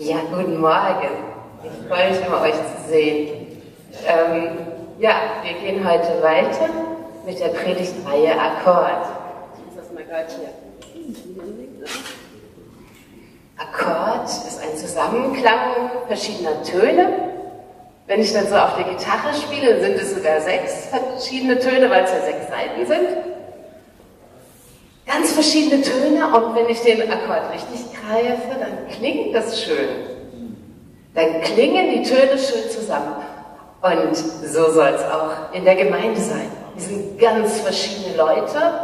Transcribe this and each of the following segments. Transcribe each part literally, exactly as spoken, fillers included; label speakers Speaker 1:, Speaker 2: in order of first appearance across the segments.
Speaker 1: Ja, guten Morgen. Ich freue mich immer, euch zu sehen. Ähm, ja, wir gehen heute weiter mit der Predigtreihe Akkord. Ich muss das mal gerade hier. Akkord ist ein Zusammenklang verschiedener Töne. Wenn ich dann so auf der Gitarre spiele, sind es sogar sechs verschiedene Töne, weil es ja sechs Saiten sind. Ganz verschiedene Töne, und wenn ich den Akkord richtig greife, dann klingt das schön. Dann klingen die Töne schön zusammen. Und so soll es auch in der Gemeinde sein. Wir sind ganz verschiedene Leute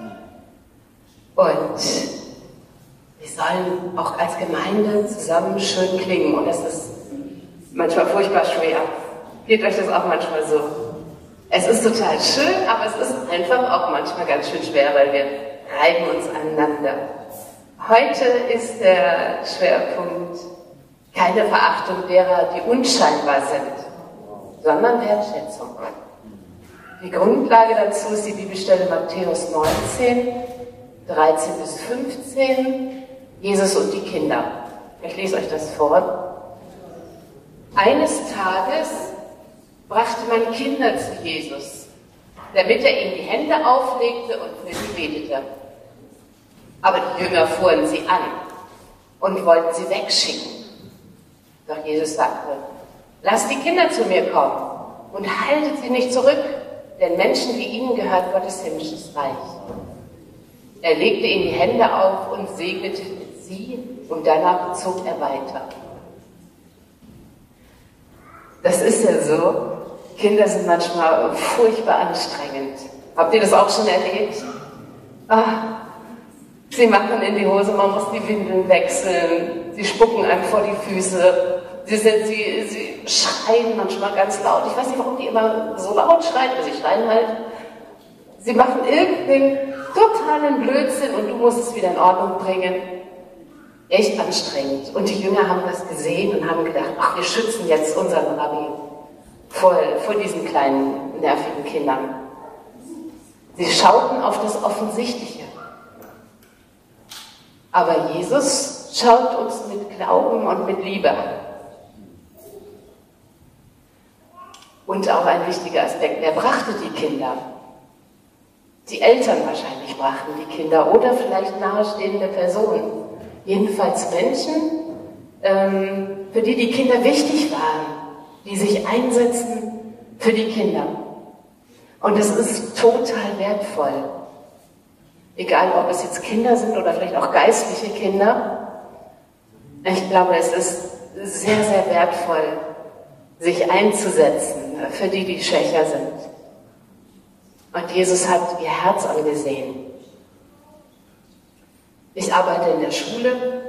Speaker 1: und wir sollen auch als Gemeinde zusammen schön klingen. Und das ist manchmal furchtbar schwer. Geht euch das auch manchmal so? Es ist total schön, aber es ist einfach auch manchmal ganz schön schwer, weil wir reiben uns aneinander. Heute ist der Schwerpunkt keine Verachtung derer, die unscheinbar sind, sondern Wertschätzung. Die Grundlage dazu ist die Bibelstelle Matthäus neunzehn, dreizehn bis fünfzehn, Jesus und die Kinder. Ich lese euch das vor. Eines Tages brachte man Kinder zu Jesus, damit er ihnen die Hände auflegte und für sie betete. Aber die Jünger fuhren sie an und wollten sie wegschicken. Doch Jesus sagte: Lasst die Kinder zu mir kommen und haltet sie nicht zurück, denn Menschen wie ihnen gehört Gottes himmlisches Reich. Er legte ihnen die Hände auf und segnete sie, und danach zog er weiter. Das ist ja so. Kinder sind manchmal furchtbar anstrengend. Habt ihr das auch schon erlebt? Ah, sie machen in die Hose, man muss die Windeln wechseln, sie spucken einem vor die Füße, sie, sind, sie, sie schreien manchmal ganz laut. Ich weiß nicht, warum die immer so laut schreien, aber sie schreien halt. Sie machen irgendeinen totalen Blödsinn und du musst es wieder in Ordnung bringen. Echt anstrengend. Und die Jünger haben das gesehen und haben gedacht, ach, wir schützen jetzt unseren Rabbi vor, vor diesen kleinen, nervigen Kindern. Sie schauten auf das Offensichtliche. Aber Jesus schaut uns mit Glauben und mit Liebe an. Und auch ein wichtiger Aspekt, er brachte die Kinder. Die Eltern wahrscheinlich brachten die Kinder oder vielleicht nahestehende Personen. Jedenfalls Menschen, ähm, für die die Kinder wichtig waren, die sich einsetzen für die Kinder. Und das ist total wertvoll. Egal, ob es jetzt Kinder sind oder vielleicht auch geistliche Kinder. Ich glaube, es ist sehr, sehr wertvoll, sich einzusetzen für die, die schwächer sind. Und Jesus hat ihr Herz angesehen. Ich arbeite in der Schule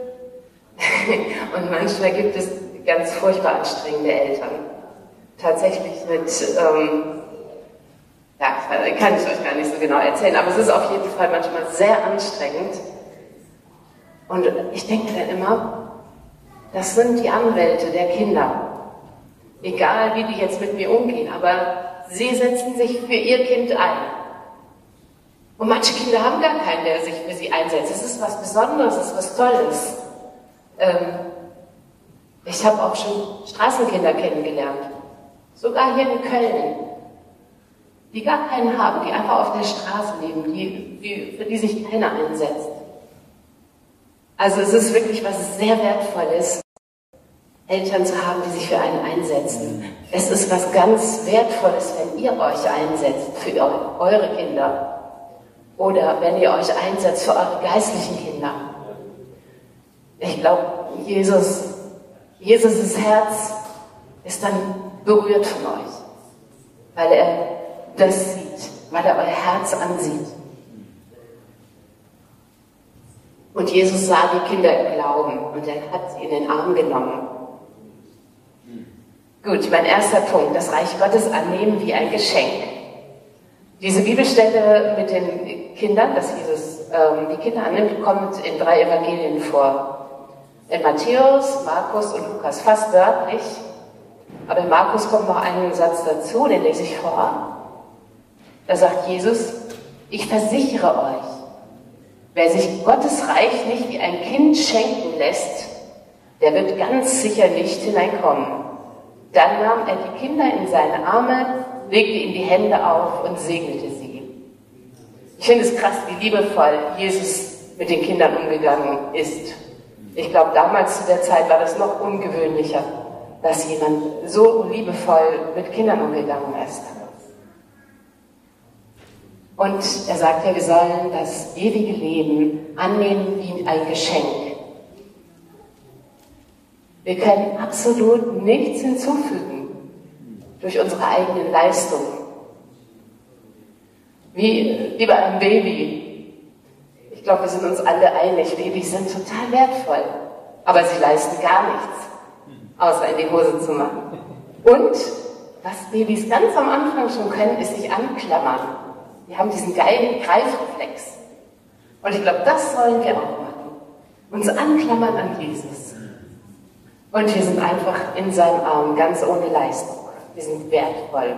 Speaker 1: und manchmal gibt es ganz furchtbar anstrengende Eltern. Tatsächlich mit, ähm, ja, kann ich euch gar nicht so genau erzählen, aber es ist auf jeden Fall manchmal sehr anstrengend. Und ich denke dann immer, das sind die Anwälte der Kinder. Egal, wie die jetzt mit mir umgehen, aber sie setzen sich für ihr Kind ein. Und manche Kinder haben gar keinen, der sich für sie einsetzt. Es ist was Besonderes, es ist was Tolles. Ähm, ich habe auch schon Straßenkinder kennengelernt, sogar hier in Köln, die gar keinen haben, die einfach auf der Straße leben, die, die, für die sich keiner einsetzt. Also es ist wirklich was sehr Wertvolles, Eltern zu haben, die sich für einen einsetzen. Es ist was ganz Wertvolles, wenn ihr euch einsetzt für eure Kinder. Oder wenn ihr euch einsetzt für eure geistlichen Kinder. Ich glaube, Jesus, Jesus' Herz ist dann berührt von euch, weil er das sieht, weil er euer Herz ansieht. Und Jesus sah die Kinder im Glauben und er hat sie in den Arm genommen. Gut, mein erster Punkt, das Reich Gottes annehmen wie ein Geschenk. Diese Bibelstelle mit den Kindern, dass Jesus ähm, die Kinder annimmt, kommt in drei Evangelien vor. In Matthäus, Markus und Lukas, fast wörtlich. Aber in Markus kommt noch ein Satz dazu, den lese ich vor. Da sagt Jesus: Ich versichere euch, wer sich Gottes Reich nicht wie ein Kind schenken lässt, der wird ganz sicher nicht hineinkommen. Dann nahm er die Kinder in seine Arme, legte ihnen die Hände auf und segnete sie. Ich finde es krass, wie liebevoll Jesus mit den Kindern umgegangen ist. Ich glaube, damals zu der Zeit war das noch ungewöhnlicher, dass jemand so liebevoll mit Kindern umgegangen ist. Und er sagt ja, wir sollen das ewige Leben annehmen wie ein Geschenk. Wir können absolut nichts hinzufügen durch unsere eigenen Leistungen. Wie, wie bei einem Baby. Ich glaube, wir sind uns alle einig, Babys sind total wertvoll, aber sie leisten gar nichts, außer in die Hose zu machen. Und was Babys ganz am Anfang schon können, ist sich anklammern. Wir haben diesen geilen Greifreflex. Und ich glaube, das sollen wir auch machen. Uns anklammern an Jesus. Und wir sind einfach in seinen Armen, ganz ohne Leistung. Wir sind wertvoll.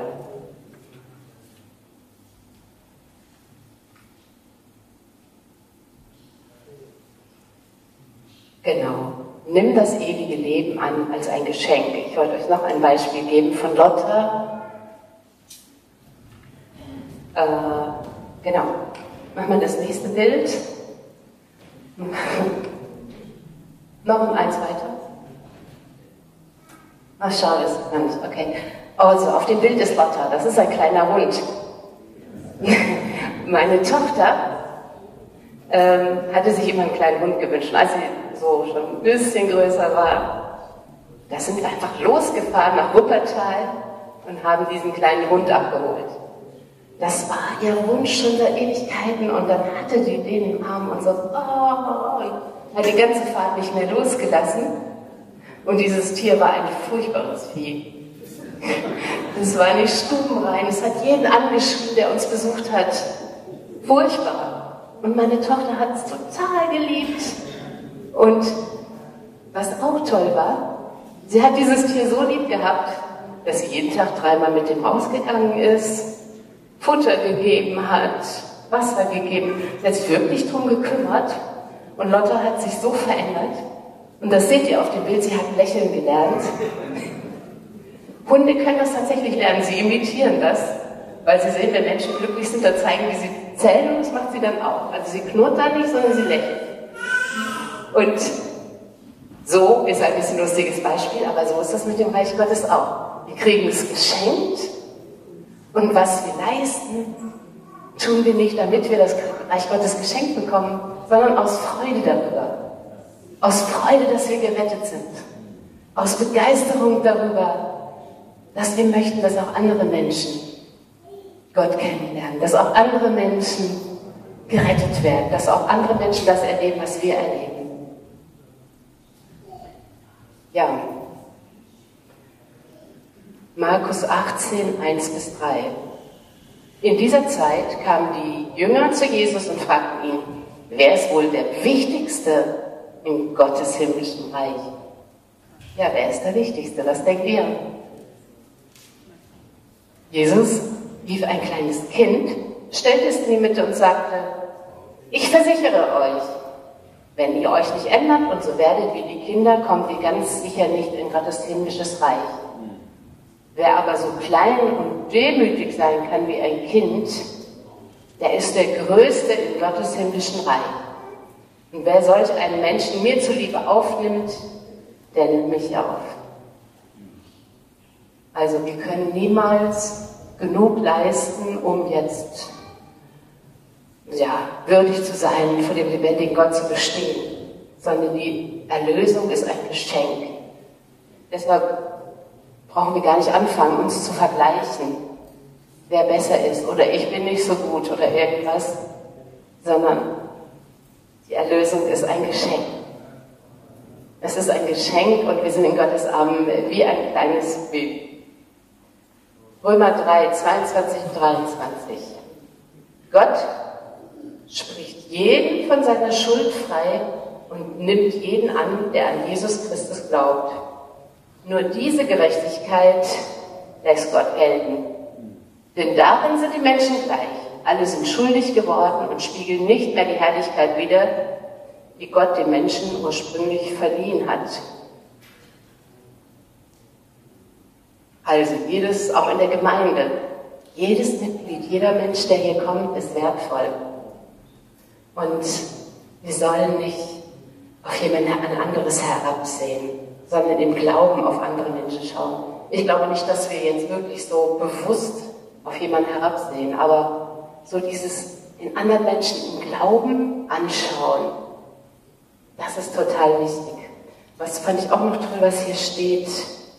Speaker 1: Genau. Nimm das ewige Leben an als ein Geschenk. Ich wollte euch noch ein Beispiel geben von Lotta. Äh, genau. Machen wir das nächste Bild. Noch eins weiter. Ach, schade, das ist gar nicht. Okay. Also, auf dem Bild ist Lotta. Das ist ein kleiner Hund. Meine Tochter ähm, hatte sich immer einen kleinen Hund gewünscht. Als sie so schon ein bisschen größer war, da sind wir einfach losgefahren nach Wuppertal und haben diesen kleinen Hund abgeholt. Das war ihr Wunsch schon seit Ewigkeiten und dann hatte die den im Arm und so, oh, und hat die ganze Fahrt nicht mehr losgelassen. Und dieses Tier war ein furchtbares Vieh. Es war nicht stubenrein, es hat jeden angeschrien, der uns besucht hat. Furchtbar. Und meine Tochter hat es total geliebt. Und was auch toll war, sie hat dieses Tier so lieb gehabt, dass sie jeden Tag dreimal mit dem rausgegangen ist, Futter gegeben hat, Wasser gegeben. Sie hat sich wirklich drum gekümmert. Und Lotta hat sich so verändert. Und das seht ihr auf dem Bild, sie hat lächeln gelernt. Hunde können das tatsächlich lernen, sie imitieren das, weil sie sehen, wenn Menschen glücklich sind, dann zeigen, wie sie zählen und das macht sie dann auch. Also sie knurrt da nicht, sondern sie lächelt. Und so ist ein bisschen ein lustiges Beispiel, aber so ist das mit dem Reich Gottes auch. Wir kriegen es geschenkt und was wir leisten, tun wir nicht, damit wir das Reich Gottes geschenkt bekommen, sondern aus Freude darüber. Aus Freude, dass wir gerettet sind. Aus Begeisterung darüber, dass wir möchten, dass auch andere Menschen Gott kennenlernen, dass auch andere Menschen gerettet werden, dass auch andere Menschen das erleben, was wir erleben. Ja. Markus achtzehn, eins bis drei. In dieser Zeit kamen die Jünger zu Jesus und fragten ihn, wer ist wohl der Wichtigste in Gottes himmlischen Reich? Ja, wer ist der Wichtigste? Was denkt ihr? Jesus rief ein kleines Kind, stellte es in die Mitte und sagte, ich versichere euch, wenn ihr euch nicht ändert und so werdet wie die Kinder, kommt ihr ganz sicher nicht in Gottes himmlisches Reich. Wer aber so klein und demütig sein kann wie ein Kind, der ist der Größte in Gottes himmlischen Reich. Und wer solch einen Menschen mir zuliebe aufnimmt, der nimmt mich auf. Also wir können niemals genug leisten, um jetzt ja, würdig zu sein, vor dem lebendigen Gott zu bestehen, sondern die Erlösung ist ein Geschenk. Deshalb brauchen wir gar nicht anfangen, uns zu vergleichen, wer besser ist oder ich bin nicht so gut oder irgendwas, sondern die Erlösung ist ein Geschenk. Es ist ein Geschenk und wir sind in Gottes Armen wie ein kleines Baby. Römer drei, zweiundzwanzig und dreiundzwanzig. Gott spricht jeden von seiner Schuld frei und nimmt jeden an, der an Jesus Christus glaubt. Nur diese Gerechtigkeit lässt Gott gelten. Denn darin sind die Menschen gleich. Alle sind schuldig geworden und spiegeln nicht mehr die Herrlichkeit wider, die Gott den Menschen ursprünglich verliehen hat. Also jedes, auch in der Gemeinde, jedes Mitglied, jeder Mensch, der hier kommt, ist wertvoll. Und wir sollen nicht auf jemanden ein anderes herabsehen, sondern im Glauben auf andere Menschen schauen. Ich glaube nicht, dass wir jetzt wirklich so bewusst auf jemanden herabsehen, aber so dieses den anderen Menschen im Glauben anschauen, das ist total wichtig. Was fand ich auch noch toll, was hier steht,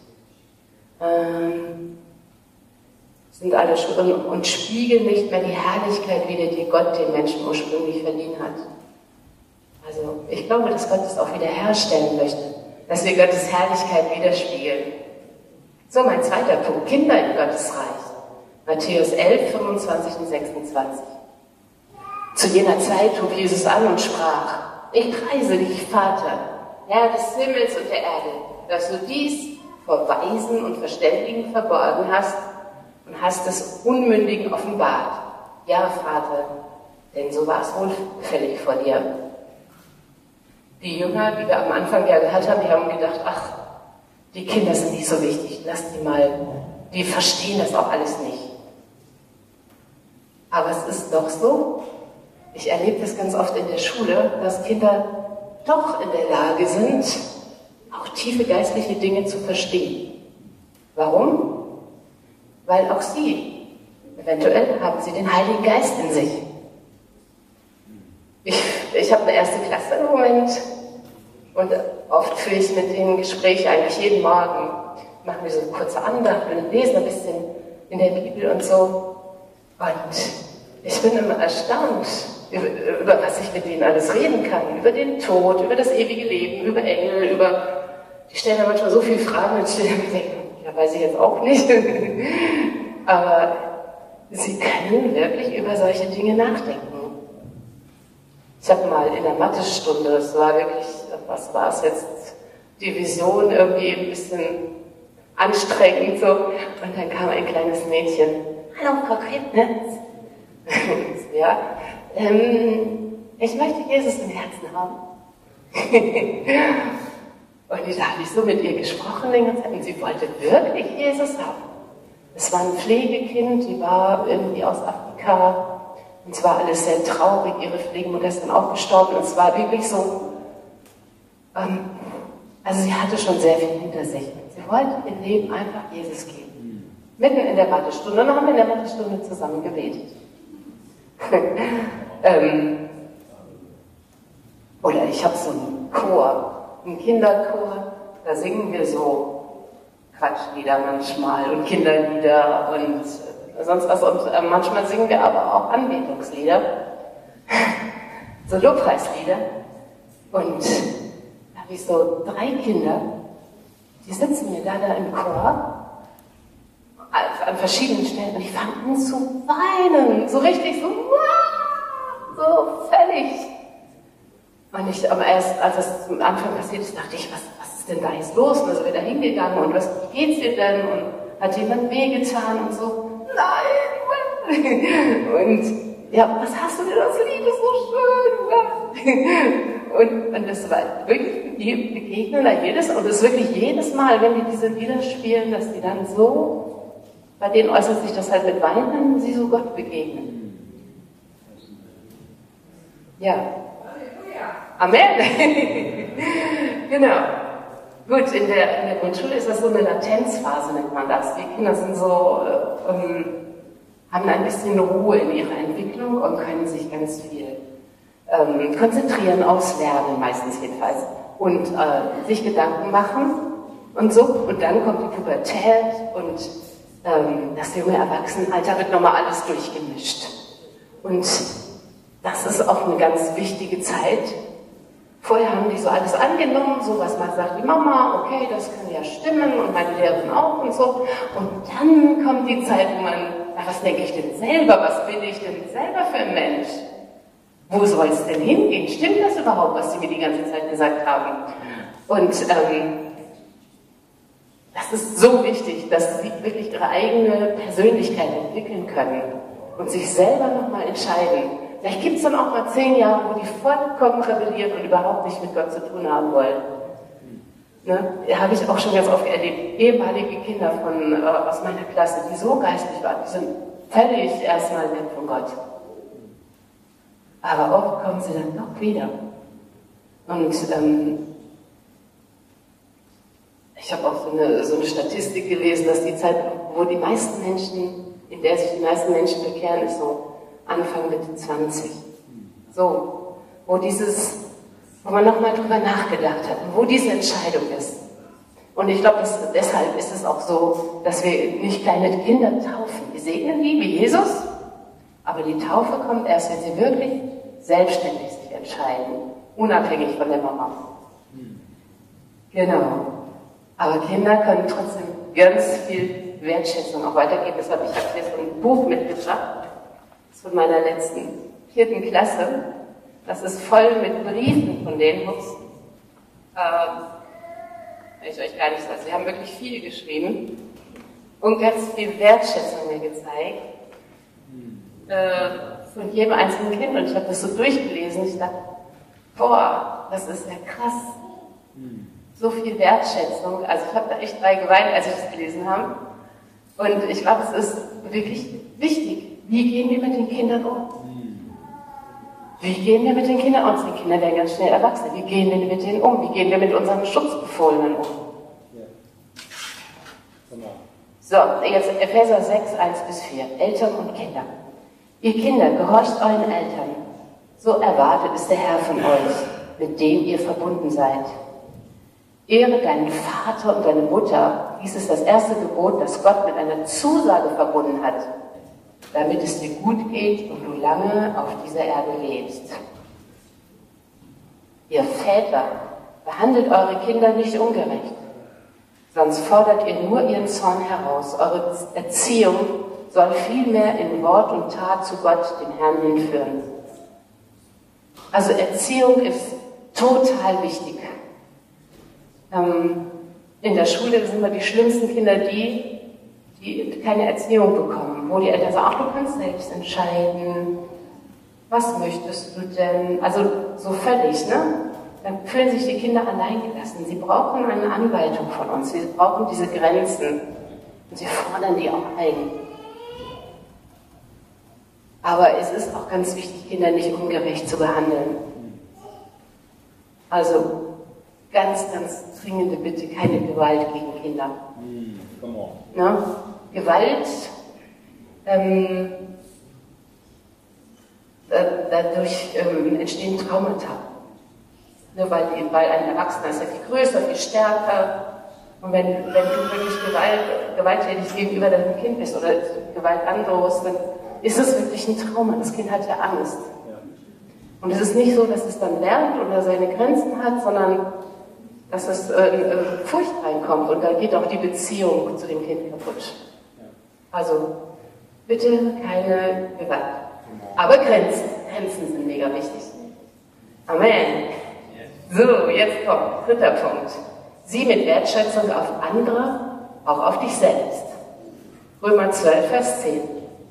Speaker 1: ähm, sind alle und, und spiegeln nicht mehr die Herrlichkeit wider, die Gott den Menschen ursprünglich verliehen hat. Also ich glaube, dass Gott es auch wieder herstellen möchte, dass wir Gottes Herrlichkeit widerspiegeln. So, mein zweiter Punkt, Kinder in Gottes Reich. Matthäus elf, fünfundzwanzig und sechsundzwanzig. Zu jener Zeit hob Jesus an und sprach: Ich preise dich, Vater, Herr des Himmels und der Erde, dass du dies vor Weisen und Verständigen verborgen hast und hast es Unmündigen offenbart. Ja, Vater, denn so war es wohlgefällig vor dir. Die Jünger, die wir am Anfang ja gehört haben, die haben gedacht, ach, die Kinder sind nicht so wichtig, lass die mal, die verstehen das auch alles nicht. Aber es ist doch so, ich erlebe das ganz oft in der Schule, dass Kinder doch in der Lage sind, auch tiefe geistliche Dinge zu verstehen. Warum? Weil auch sie, eventuell haben sie den Heiligen Geist in sich. Ich, ich habe eine erste Klasse im Moment und oft führe ich mit ihnen Gespräche, eigentlich jeden Morgen. Machen wir so eine kurze Andacht und lesen ein bisschen in der Bibel und so. Und ich bin immer erstaunt, über, über was ich mit denen alles reden kann. Über den Tod, über das ewige Leben, über Engel, über... Die stellen ja manchmal so viele Fragen und ich denke, ja, weiß ich jetzt auch nicht. Aber sie können wirklich über solche Dinge nachdenken. Ich habe mal in der Mathestunde, es war wirklich, was war es jetzt, die Vision irgendwie ein bisschen anstrengend so. Und dann kam ein kleines Mädchen. Hallo, Frau Krebnitz. Ja, ähm, ich möchte Jesus im Herzen haben. Und da habe ich so mit ihr gesprochen den ganzen Tag und sie wollte wirklich Jesus haben. Es war ein Pflegekind, die war irgendwie aus Afrika und es war alles sehr traurig, ihre Pflegemutter ist dann auch gestorben und es war wirklich so, ähm, also sie hatte schon sehr viel hinter sich. Sie wollte ihr Leben einfach Jesus geben. Mitten in der Mathestunde, und dann haben wir in der Mathestunde zusammen gebetet. ähm, oder ich habe so einen Chor, einen Kinderchor, da singen wir so Quatschlieder manchmal und Kinderlieder und sonst was. Und äh, manchmal singen wir aber auch Anbetungslieder, so Lobpreislieder. Und da habe ich so drei Kinder, die sitzen mir da, da im Chor, an verschiedenen Stellen, und ich fange an zu weinen, so richtig so, so völlig. Und ich am erst, als das am Anfang passiert ist, dachte ich, was, was ist denn da jetzt los? Und dann sind wir da hingegangen und was, wie geht's dir denn? Und hat jemand wehgetan und so? Nein! Und ja, was hast du denn, das Lied ist so schön! Und, und das war wirklich, die begegnen da jedes, und es ist wirklich jedes Mal, wenn die diese Lieder spielen, dass die dann so, bei denen äußert sich das halt mit Weinen, wenn sie so Gott begegnen. Ja. Amen. Genau. Gut, in der, in der Grundschule ist das so eine Latenzphase, nennt man das. Die Kinder sind so, ähm, haben ein bisschen Ruhe in ihrer Entwicklung und können sich ganz viel ähm, konzentrieren, auslernen, meistens jedenfalls, und äh, sich Gedanken machen und so. Und dann kommt die Pubertät und ähm, das junge Erwachsenenalter wird nochmal alles durchgemischt. Und das ist auch eine ganz wichtige Zeit. Vorher haben die so alles angenommen, so was mal sagt die Mama, okay, das kann ja stimmen und meine Lehrerin auch und so. Und dann kommt die Zeit, wo man, na, was denke ich denn selber, was bin ich denn selber für ein Mensch? Wo soll es denn hingehen? Stimmt das überhaupt, was sie mir die ganze Zeit gesagt haben? Und ähm, das ist so wichtig, dass sie wirklich ihre eigene Persönlichkeit entwickeln können und sich selber nochmal entscheiden. Vielleicht gibt es dann auch mal zehn Jahre, wo die vollkommen rebellieren und überhaupt nicht mit Gott zu tun haben wollen. Ne? Habe ich auch schon ganz oft erlebt. Ehemalige Kinder von, äh, aus meiner Klasse, die so geistlich waren, die sind völlig erstmal weg von Gott. Aber oft kommen sie dann doch wieder. Und ähm, ich habe auch so eine, so eine Statistik gelesen, dass die Zeit, wo die meisten Menschen, in der sich die meisten Menschen bekehren, ist so Anfang Mitte zwanzig. So, wo dieses, wo man nochmal drüber nachgedacht hat, wo diese Entscheidung ist. Und ich glaube, deshalb ist es auch so, dass wir nicht kleine Kinder taufen. Wir segnen die wie Jesus, aber die Taufe kommt erst, wenn sie wirklich selbstständig sich entscheiden, unabhängig von der Mama. Genau. Aber Kinder können trotzdem ganz viel Wertschätzung auch weitergeben. Deshalb, ich habe hier so ein Buch mitgebracht, das ist von meiner letzten vierten Klasse. Das ist voll mit Briefen von den Jungs. Ähm, wenn ich euch gar nicht sage, sie haben wirklich viel geschrieben und ganz viel Wertschätzung mir gezeigt. Äh, von jedem einzelnen Kind. Und ich habe das so durchgelesen. Ich dachte, boah, das ist ja krass. So viel Wertschätzung. Also ich habe da echt drei geweint, als ich das gelesen habe. Und ich glaube, es ist wirklich wichtig. Wie gehen wir mit den Kindern um? Wie gehen wir mit den Kindern um? Unsere Kinder werden ganz schnell erwachsen. Wie gehen wir mit denen um? Wie gehen wir mit unseren Schutzbefohlenen um? So, jetzt Epheser sechs, eins bis vier. Eltern und Kinder. Ihr Kinder, gehorcht euren Eltern. So erwartet es der Herr von euch, mit dem ihr verbunden seid. Ehre deinen Vater und deine Mutter. Dies ist das erste Gebot, das Gott mit einer Zusage verbunden hat, damit es dir gut geht und du lange auf dieser Erde lebst. Ihr Väter, behandelt eure Kinder nicht ungerecht, sonst fordert ihr nur ihren Zorn heraus. Eure Erziehung soll vielmehr in Wort und Tat zu Gott, dem Herrn, hinführen. Also Erziehung ist total wichtig. Ähm, in der Schule sind immer die schlimmsten Kinder die, die keine Erziehung bekommen, wo die Eltern sagen, ach, du kannst selbst entscheiden, was möchtest du denn? Also so völlig, ne? Dann fühlen sich die Kinder alleingelassen. Sie brauchen eine Anleitung von uns, sie brauchen diese Grenzen und sie fordern die auch ein. Aber es ist auch ganz wichtig, Kinder nicht ungerecht zu behandeln. Also ganz, ganz dringende Bitte, keine Gewalt gegen Kinder. Mm, come on. Ne? Gewalt, ähm, dadurch ähm, entstehen Traumata. Nur weil, die, weil ein Erwachsener ist ja viel größer, viel stärker. Und wenn, wenn du wirklich Gewalt, gewalttätig gegenüber deinem Kind bist oder Gewalt androhst, dann ist es wirklich ein Trauma. Das Kind hat ja Angst. Und es ist nicht so, dass es dann lernt oder seine Grenzen hat, sondern dass es äh, äh, Furcht reinkommt und da geht auch die Beziehung zu dem Kind kaputt. Also bitte keine Gewalt. Aber Grenzen. Grenzen sind mega wichtig. Amen. So, jetzt kommt dritter Punkt. Sieh mit Wertschätzung auf andere, auch auf dich selbst. Römer zwölf, Vers zehn.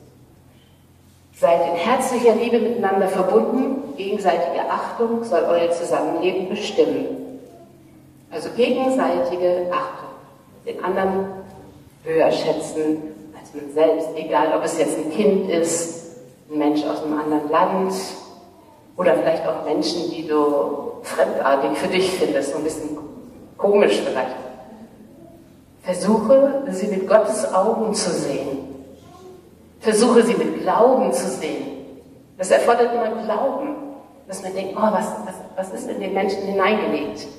Speaker 1: Seid in herzlicher Liebe miteinander verbunden, gegenseitige Achtung soll euer Zusammenleben bestimmen. Also gegenseitige Achtung. Den anderen höher schätzen als man selbst, egal ob es jetzt ein Kind ist, ein Mensch aus einem anderen Land oder vielleicht auch Menschen, die du fremdartig für dich findest, so ein bisschen komisch vielleicht. Versuche, sie mit Gottes Augen zu sehen. Versuche, sie mit Glauben zu sehen. Das erfordert immer Glauben, dass man denkt, oh, was, was, was ist in den Menschen hineingelegt?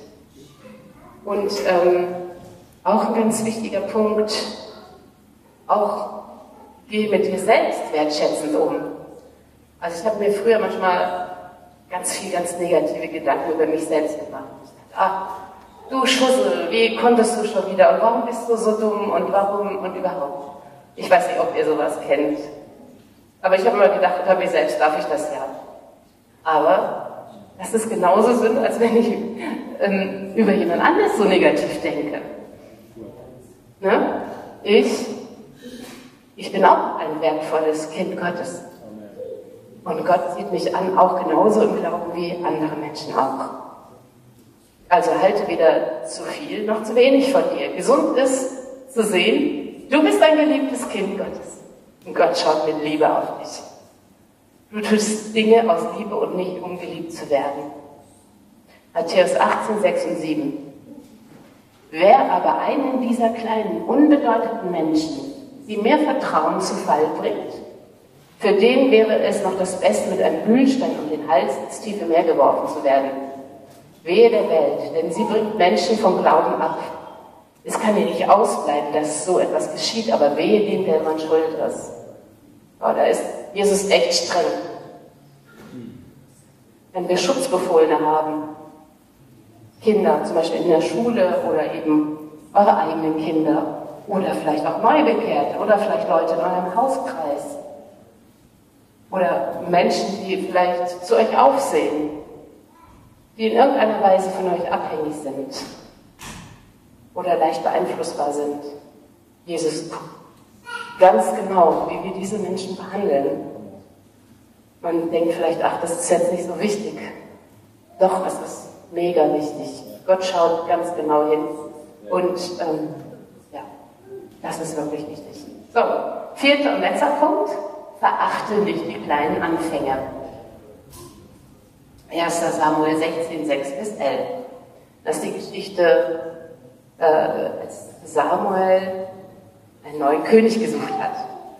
Speaker 1: Und ähm, auch ein ganz wichtiger Punkt, auch geh mit dir selbst wertschätzend um. Also ich habe mir früher manchmal ganz viel, ganz negative Gedanken über mich selbst gemacht. Ich dachte, ah, du Schussel, wie konntest du schon wieder und warum bist du so dumm und warum und überhaupt. Ich weiß nicht, ob ihr sowas kennt. Aber ich habe immer gedacht, bei mir selbst darf ich das ja. Aber das ist genauso Sünde, als wenn ich ähm, über jemand anderes so negativ denke. Ne? Ich, ich bin auch ein wertvolles Kind Gottes. Und Gott sieht mich an, auch genauso im Glauben wie andere Menschen auch. Also halte weder zu viel noch zu wenig von dir. Gesund ist zu sehen, du bist ein geliebtes Kind Gottes. Und Gott schaut mit Liebe auf dich. Du tust Dinge aus Liebe und nicht, um geliebt zu werden. Matthäus achtzehn, sechs und sieben. Wer aber einen dieser kleinen, unbedeutenden Menschen sie mehr Vertrauen zu Fall bringt, für den wäre es noch das Beste, mit einem Mühlstein um den Hals ins tiefe Meer geworfen zu werden. Wehe der Welt, denn sie bringt Menschen vom Glauben ab. Es kann ja nicht ausbleiben, dass so etwas geschieht, aber wehe dem, der man schuld ist. Oh, da ist Jesus echt streng. Wenn wir Schutzbefohlene haben, Kinder, zum Beispiel in der Schule oder eben eure eigenen Kinder oder vielleicht auch Neubekehrte oder vielleicht Leute in eurem Hauskreis oder Menschen, die vielleicht zu euch aufsehen, die in irgendeiner Weise von euch abhängig sind oder leicht beeinflussbar sind. Jesus guckt ganz genau, wie wir diese Menschen behandeln. Man denkt vielleicht, ach, das ist jetzt nicht so wichtig. Doch, das ist mega wichtig. Gott schaut ganz genau hin. Und ähm, ja, das ist wirklich wichtig. So, vierter und letzter Punkt. Verachte nicht die kleinen Anfänger. erster Samuel sechzehn, sechs bis elf. Das ist die Geschichte, äh, als Samuel einen neuen König gesucht hat.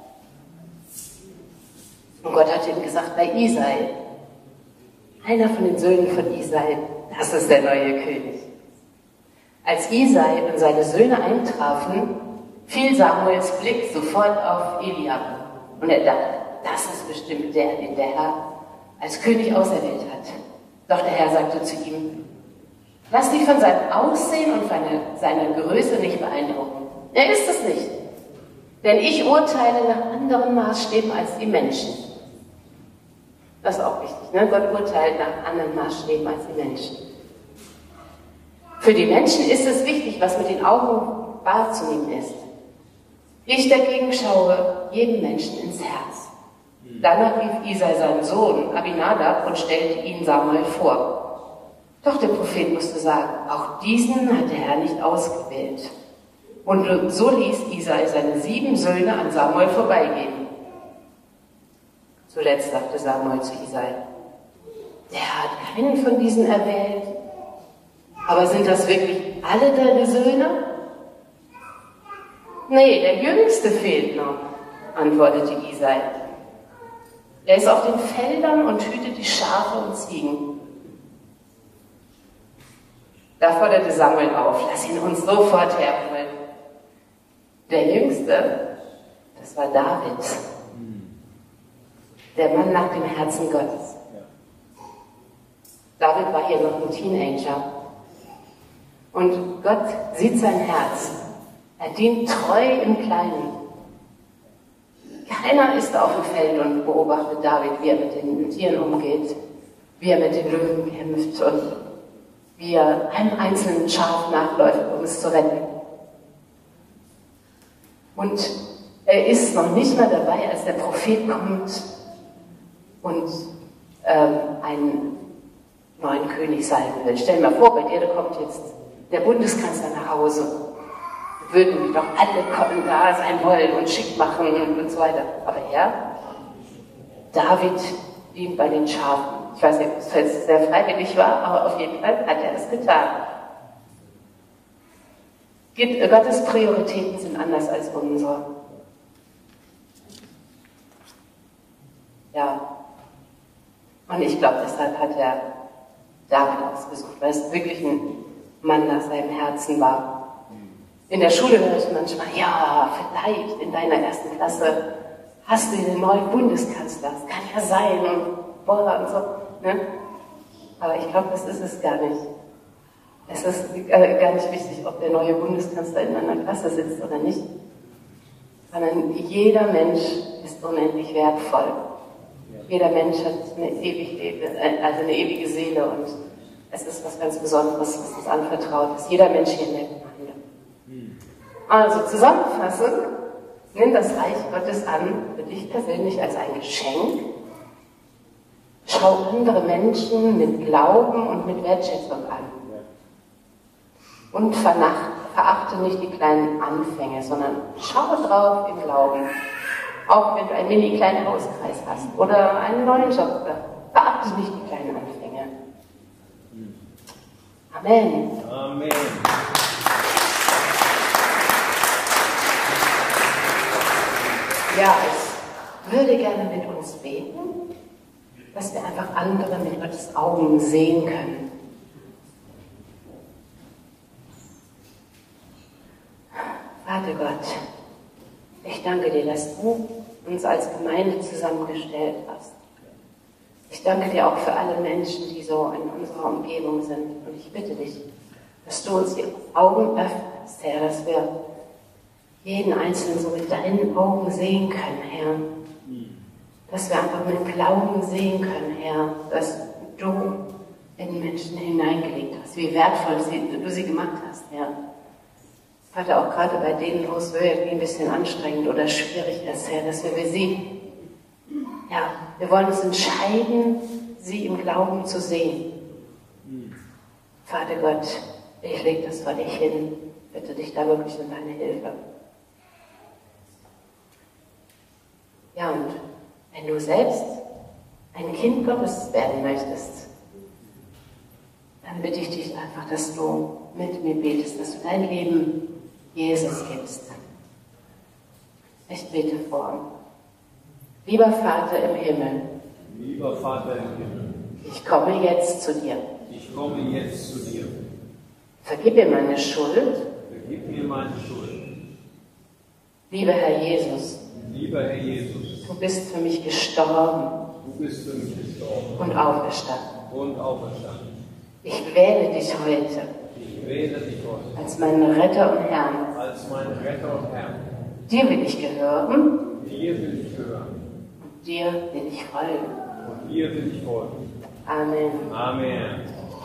Speaker 1: Und Gott hat ihm gesagt, bei Isai, einer von den Söhnen von Isai, das ist der neue König. Als Isai und seine Söhne eintrafen, fiel Samuels Blick sofort auf Eliab. Und er dachte, das ist bestimmt der, den der Herr als König auserwählt hat. Doch der Herr sagte zu ihm, lass dich von seinem Aussehen und von seiner Größe nicht beeindrucken. Er ist es nicht. Denn ich urteile nach anderen Maßstäben als die Menschen. Das ist auch wichtig, ne? Gott urteilt nach anderen Maßstäben als die Menschen. Für die Menschen ist es wichtig, was mit den Augen wahrzunehmen ist. Ich dagegen schaue jedem Menschen ins Herz. Danach rief Isai seinen Sohn Abinadab und stellte ihn Samuel vor. Doch der Prophet musste sagen, auch diesen hat der Herr nicht ausgewählt. Und so ließ Isai seine sieben Söhne an Samuel vorbeigehen. Zuletzt sagte Samuel zu Isai, der hat keinen von diesen erwählt. Aber sind das wirklich alle deine Söhne? Nee, der Jüngste fehlt noch, antwortete Isai. Er ist auf den Feldern und hütet die Schafe und Ziegen. Da forderte Samuel auf, lass ihn uns sofort herholen. Der Jüngste, das war David, der Mann nach dem Herzen Gottes. David war hier noch ein Teenager. Und Gott sieht sein Herz. Er dient treu im Kleinen. Keiner ist auf dem Feld und beobachtet David, wie er mit den Tieren umgeht, wie er mit den Löwen kämpft und wie er einem einzelnen Schaf nachläuft, um es zu retten. Und er ist noch nicht mal dabei, als der Prophet kommt und ähm, einen neuen König salben will. Stell dir mal vor, bei dir da kommt jetzt der Bundeskanzler nach Hause. Würden doch alle kommen, da sein wollen und schick machen und so weiter. Aber er, David, dient bei den Schafen. Ich weiß nicht, ob es sehr freiwillig war, aber auf jeden Fall hat er es getan. Gottes Prioritäten sind anders als unsere. Ja. Und ich glaube, deshalb hat er David ausgesucht, weil es wirklich ein Mann nach seinem Herzen war. In der Schule höre ich manchmal, ja, vielleicht in deiner ersten Klasse hast du den neuen Bundeskanzler. Das kann ja sein und boah und so. Ne? Aber ich glaube, das ist es gar nicht. Es ist äh, gar nicht wichtig, ob der neue Bundeskanzler in einer Klasse sitzt oder nicht. Sondern jeder Mensch ist unendlich wertvoll. Jeder Mensch hat eine ewige, also eine ewige Seele und es ist was ganz Besonderes, was uns anvertraut ist. Jeder Mensch hier in der Gemeinde. Also zusammenfassend, nimm das Reich Gottes an, für dich persönlich als ein Geschenk. Schau andere Menschen mit Glauben und mit Wertschätzung an. Und vernach, verachte nicht die kleinen Anfänge, sondern schaue drauf im Glauben. Auch wenn du einen mini kleinen Hauskreis hast oder einen neuen Job, verachte nicht die kleinen Anfänge. Amen.
Speaker 2: Amen.
Speaker 1: Ja, ich würde gerne mit uns beten, dass wir einfach andere mit Gottes Augen sehen können. Vater Gott, ich danke dir, dass du uns als Gemeinde zusammengestellt hast. Ich danke dir auch für alle Menschen, die so in unserer Umgebung sind. Und ich bitte dich, dass du uns die Augen öffnest, Herr, dass wir jeden Einzelnen so mit deinen Augen sehen können, Herr. Dass wir einfach mit Glauben sehen können, Herr, dass du in Menschen hineingelegt hast, wie wertvoll sie, du sie gemacht hast, Herr. Vater, auch gerade bei denen, wo es wirklich ein bisschen anstrengend oder schwierig ist, Herr, dass wir sie, ja, wir wollen uns entscheiden, sie im Glauben zu sehen. Vater Gott, ich lege das vor dich hin, bitte dich da wirklich um deine Hilfe. Ja, und wenn du selbst ein Kind Gottes werden möchtest, dann bitte ich dich einfach, dass du mit mir betest, dass du dein Leben Jesus gibst. Ich bete vor. Lieber Vater im Himmel,
Speaker 2: Lieber Vater im Himmel,
Speaker 1: ich komme jetzt zu dir.
Speaker 2: ich komme jetzt zu dir.
Speaker 1: Vergib mir meine Schuld.
Speaker 2: Vergib mir meine Schuld.
Speaker 1: Lieber Herr Jesus,
Speaker 2: Lieber Herr Jesus,
Speaker 1: du bist für mich gestorben
Speaker 2: du bist für mich gestorben
Speaker 1: und auferstanden.
Speaker 2: und auferstanden.
Speaker 1: Ich wähle dich heute
Speaker 2: Ich wähle dich heute
Speaker 1: als meinen Retter und Herrn.
Speaker 2: als mein Retter und Herr.
Speaker 1: Dir will ich gehören
Speaker 2: Dir will ich gehören
Speaker 1: und dir will ich folgen.
Speaker 2: und dir will ich folgen.
Speaker 1: Amen.
Speaker 2: Amen.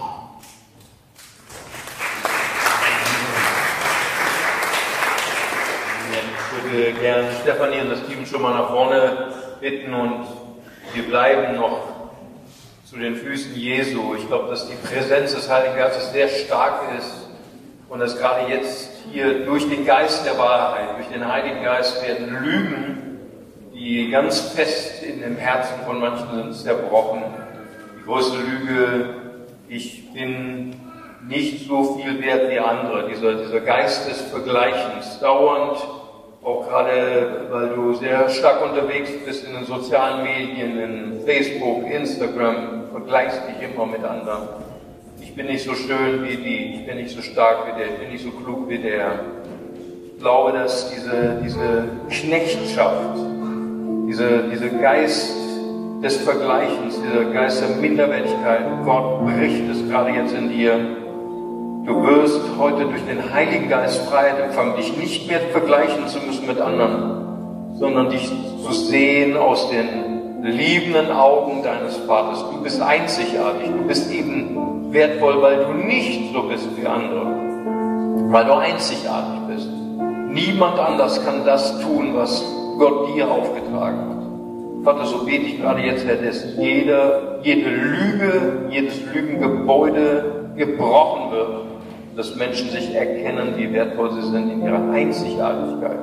Speaker 2: Ich würde gerne Stefanie und das Team schon mal nach vorne bitten und wir bleiben noch zu den Füßen Jesu. Ich glaube, dass die Präsenz des Heiligen Geistes sehr stark ist und dass gerade jetzt hier durch den Geist der Wahrheit, durch den Heiligen Geist werden Lügen, die ganz fest in dem Herzen von manchen sind, zerbrochen. Die größte Lüge, ich bin nicht so viel wert wie andere, dieser, dieser Geist des Vergleichens, dauernd, auch gerade, weil du sehr stark unterwegs bist in den sozialen Medien, in Facebook, Instagram, vergleichst dich immer mit anderen. Ich bin nicht so schön wie die, ich bin nicht so stark wie der, ich bin nicht so klug wie der. Ich glaube, dass diese, diese Knechtschaft, diese, dieser Geist des Vergleichens, dieser Geist der Minderwertigkeit, Gott bricht es gerade jetzt in dir. Du wirst heute durch den Heiligen Geist Freiheit empfangen, dich nicht mehr vergleichen zu müssen mit anderen, sondern dich zu sehen aus den liebenden Augen deines Vaters. Du bist einzigartig, du bist eben wertvoll, weil du nicht so bist wie andere, weil du einzigartig bist. Niemand anders kann das tun, was Gott dir aufgetragen hat. Vater, so bete ich gerade jetzt, Herr, dass jede, jede Lüge, jedes Lügengebäude gebrochen wird, dass Menschen sich erkennen, wie wertvoll sie sind in ihrer Einzigartigkeit.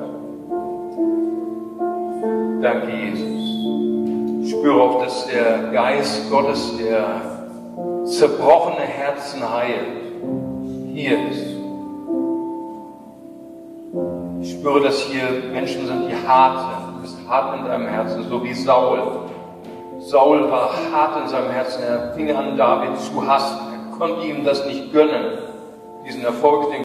Speaker 2: Danke, Jesus. Ich spüre auch, dass der Geist Gottes, der zerbrochene Herzen heilt, hier ist. Ich spüre, dass hier Menschen sind, die hart sind. Du bist hart in deinem Herzen, so wie Saul. Saul war hart in seinem Herzen. Er fing an, David zu hassen. Er konnte ihm das nicht gönnen, diesen Erfolg, den